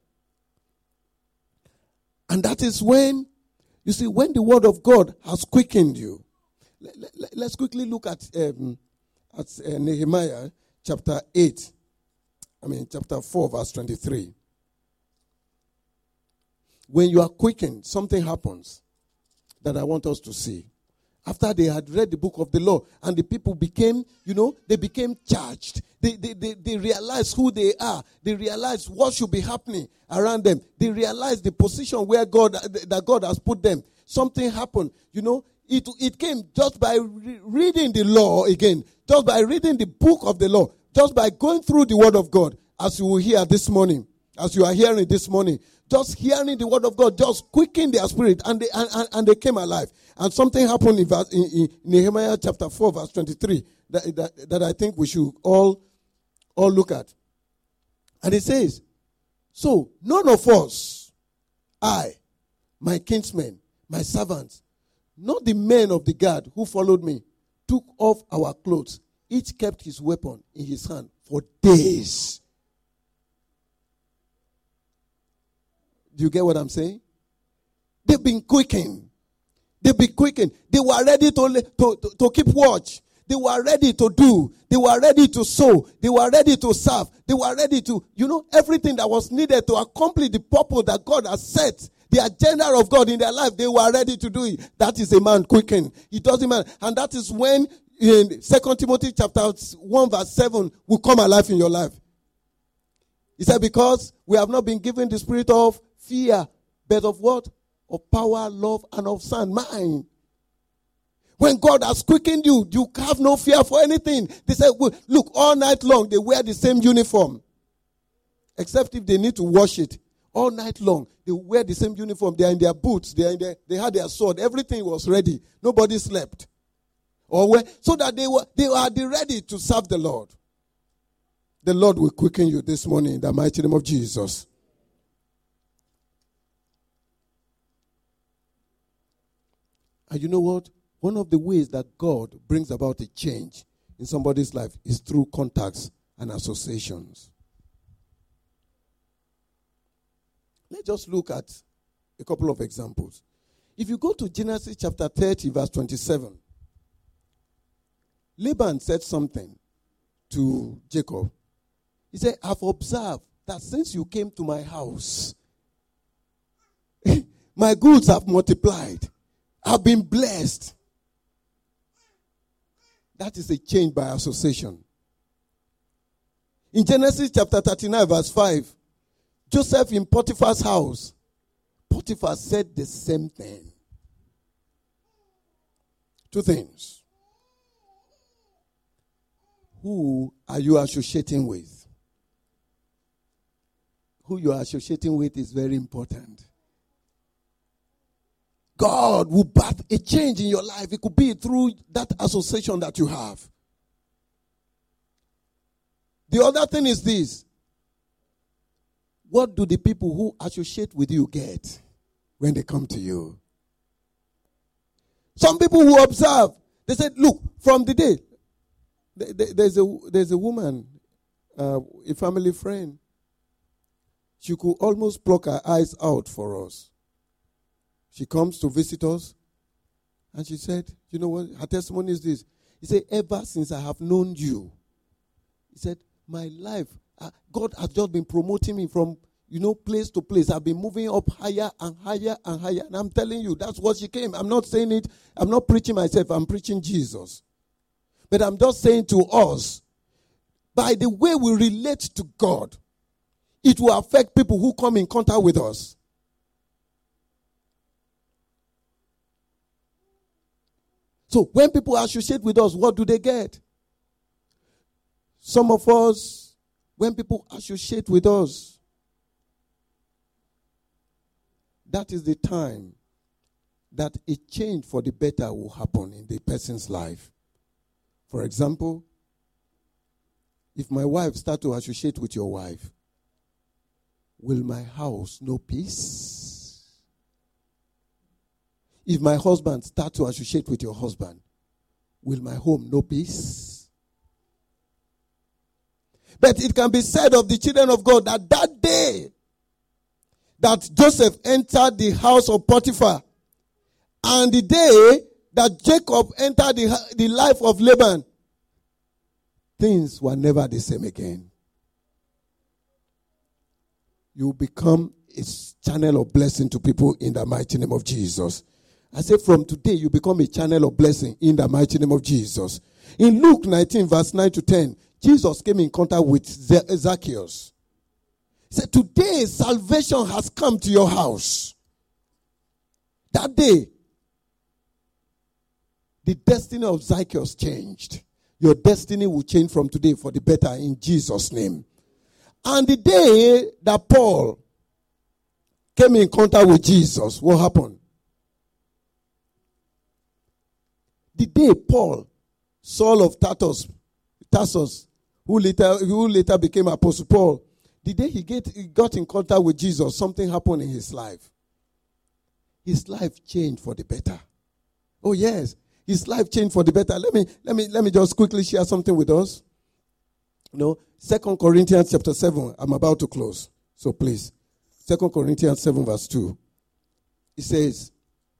And that is when, you see, when the word of God has quickened you. Let's quickly look at, um, at uh, Nehemiah chapter eight. I mean, chapter four, verse twenty-three. When you are quickened, something happens that I want us to see. After they had read the book of the law and the people became, you know, they became charged. They, they, they, they realized who they are. They realized what should be happening around them. They realized the position where God, that God has put them. Something happened, you know. It, it came just by re- reading the law again, just by reading the book of the law, just by going through the word of God, as you will hear this morning, as you are hearing this morning. Just hearing the word of God just quickened their spirit and they, and, and, and they came alive. And something happened in, verse, in, in Nehemiah chapter four, verse twenty-three, that, that, that I think we should all, all look at. And it says, so none of us, I, my kinsmen, my servants, not the men of the guard who followed me, took off our clothes. Each kept his weapon in his hand for days. Do you get what I'm saying? They've been quickened. They've been quickened. They were ready to, to, to, to keep watch. They were ready to do. They were ready to sow. They were ready to serve. They were ready to, you know, everything that was needed to accomplish the purpose that God has set, the agenda of God in their life, they were ready to do it. That is a man quickened. It doesn't matter. And that is when in Second Timothy chapter one verse seven will come alive in your life. He said, because we have not been given the spirit of fear, but of what? Of power, love, and of sound mind. When God has quickened you, you have no fear for anything. They say, well, look, all night long, they wear the same uniform. Except if they need to wash it. All night long, they wear the same uniform. They are in their boots. They are in their, they had their sword. Everything was ready. Nobody slept. Or where, so that they were, they are ready to serve the Lord. The Lord will quicken you this morning in the mighty name of Jesus. And you know what? One of the ways that God brings about a change in somebody's life is through contacts and associations. Let's just look at a couple of examples. If you go to Genesis chapter thirty, verse twenty-seven, Laban said something to Jacob. He said, I've observed that since you came to my house, My goods have multiplied. I've been blessed. That is a change by association. In Genesis chapter thirty-nine, verse five, Joseph in Potiphar's house, Potiphar said the same thing. Two things. Who are you associating with? Who you are associating with is very important. God will birth a change in your life. It could be through that association that you have. The other thing is this. What do the people who associate with you get when they come to you? Some people who observe, they said, look, from the day, there's a, there's a woman, uh, a family friend, she could almost pluck her eyes out for us. She comes to visit us, and she said, you know what, her testimony is this. He said, ever since I have known you, he said, my life, uh, God has just been promoting me from, you know, place to place. I've been moving up higher and higher and higher. And I'm telling you, that's what she came. I'm not saying it. I'm not preaching myself. I'm preaching Jesus. But I'm just saying to us, by the way we relate to God, it will affect people who come in contact with us. So when people associate with us, what do they get? Some of us, when people associate with us, that is the time that a change for the better will happen in the person's life. For example, if my wife starts to associate with your wife, will my house know peace? If my husband starts to associate with your husband, will my home know peace? But it can be said of the children of God that that day that Joseph entered the house of Potiphar and the day that Jacob entered the, the life of Laban, things were never the same again. You become a channel of blessing to people in the mighty name of Jesus. I say from today you become a channel of blessing in the mighty name of Jesus. In Luke nineteen verse nine to ten, Jesus came in contact with Zacchaeus. He said, today salvation has come to your house. That day, the destiny of Zacchaeus changed. Your destiny will change from today for the better in Jesus' name. And the day that Paul came in contact with Jesus, what happened? The day Paul, Saul of Tarsus, Tarsus, who later who later became Apostle Paul, the day he, get, he got in contact with Jesus, something happened in his life. His life changed for the better. Oh yes, his life changed for the better. Let me let me let me just quickly share something with us. You know, Second Corinthians chapter seven. I'm about to close, so please. Second Corinthians seven verse two. It says,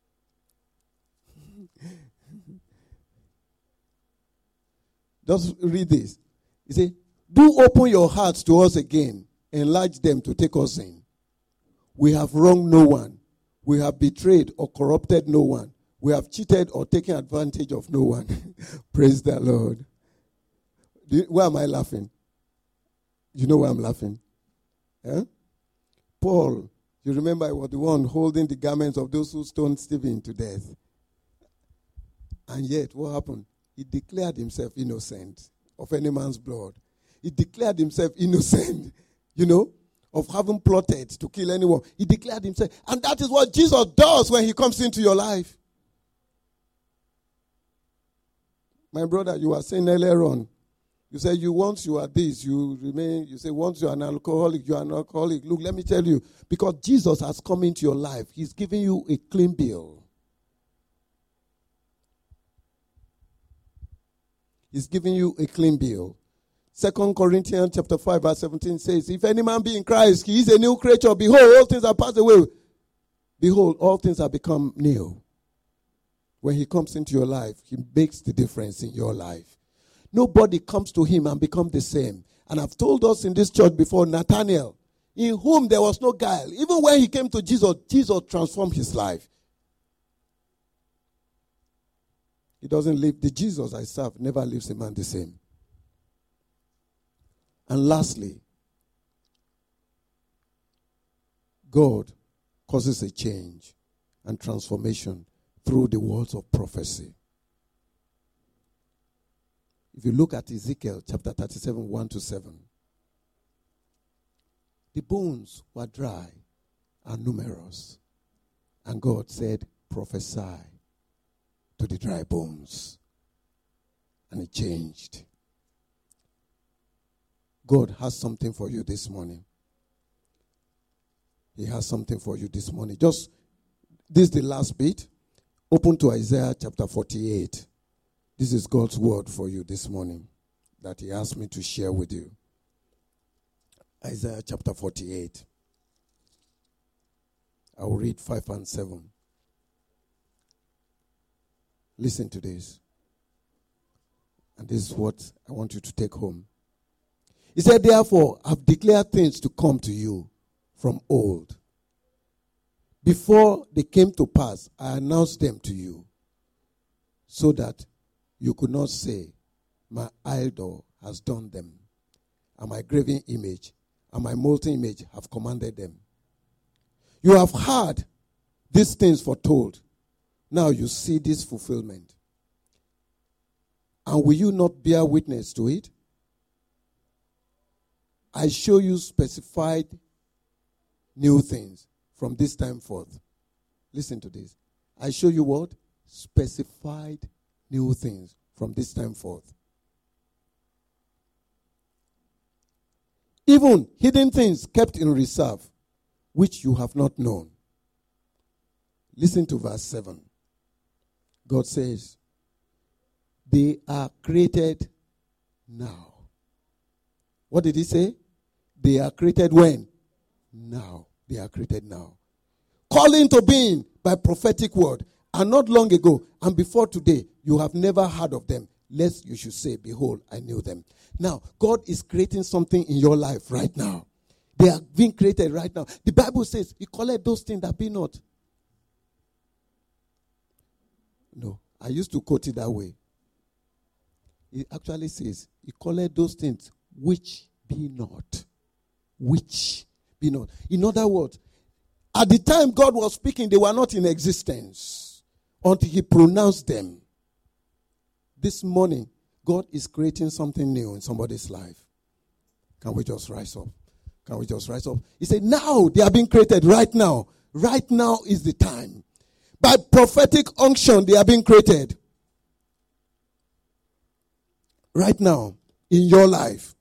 just read this. He said, do open your hearts to us again. Enlarge them to take us in. We have wronged no one. We have betrayed or corrupted no one. We have cheated or taken advantage of no one. Praise the Lord. You, why am I laughing? You know why I'm laughing? Eh? Paul, you remember I was the one holding the garments of those who stoned Stephen to death. And yet, what happened? He declared himself innocent of any man's blood. He declared himself innocent, you know, of having plotted to kill anyone. He declared himself. And that is what Jesus does when he comes into your life. My brother, you were saying earlier on, you said you once you are this, you remain, you say once you are an alcoholic, you are an alcoholic. Look, let me tell you, because Jesus has come into your life, he's giving you a clean bill. He's giving you a clean bill. Second Corinthians chapter five verse seventeen says, if any man be in Christ, he is a new creature. Behold, all things are passed away. Behold, all things have become new. When he comes into your life, he makes the difference in your life. Nobody comes to him and becomes the same. And I've told us in this church before, Nathaniel, in whom there was no guile. Even when he came to Jesus, Jesus transformed his life. He doesn't live. The Jesus I serve never leaves a man the same. And lastly, God causes a change and transformation through the words of prophecy. If you look at Ezekiel chapter thirty-seven, one to seven, the bones were dry and numerous. And God said, prophesy to the dry bones. And it changed. God has something for you this morning. He has something for you this morning. Just, this is the last bit. Open to Isaiah chapter forty-eight. This is God's word for you this morning that he asked me to share with you. Isaiah chapter forty-eight. I will read five and seven. Listen to this. And this is what I want you to take home. He said, therefore, I've declared things to come to you from old. Before they came to pass, I announced them to you, so that you could not say, my idol has done them, and my graven image and my molten image have commanded them. You have heard these things foretold. Now you see this fulfillment. And will you not bear witness to it? I show you specified new things from this time forth. Listen to this. I show you what? Specified new things from this time forth. Even hidden things kept in reserve, which you have not known. Listen to verse seven. God says, they are created now. What did he say? They are created when? Now. They are created now. Calling to being by prophetic word. And not long ago, and before today, you have never heard of them, lest you should say, behold, I knew them. Now, God is creating something in your life right now. They are being created right now. The Bible says, he calleth those things that be not. No, I used to quote it that way. It actually says, he calleth those things which be not. Which be not. In other words, at the time God was speaking, they were not in existence until he pronounced them. This morning, God is creating something new in somebody's life. Can we just rise up? Can we just rise up? He said, now they are being created right now. Right now is the time. By prophetic unction, they are being created. Right now, in your life.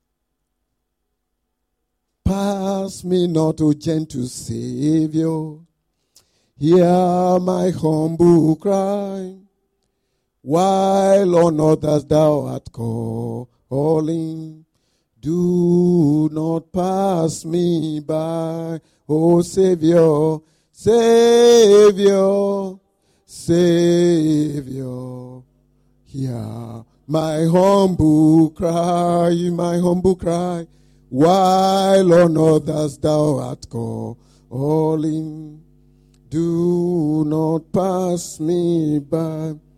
Pass me not, O gentle Savior. Hear my humble cry. While on others thou art calling, do not pass me by, O Savior, Savior, Savior. Hear my humble cry, my humble cry. While on others thou art calling, do not pass me by.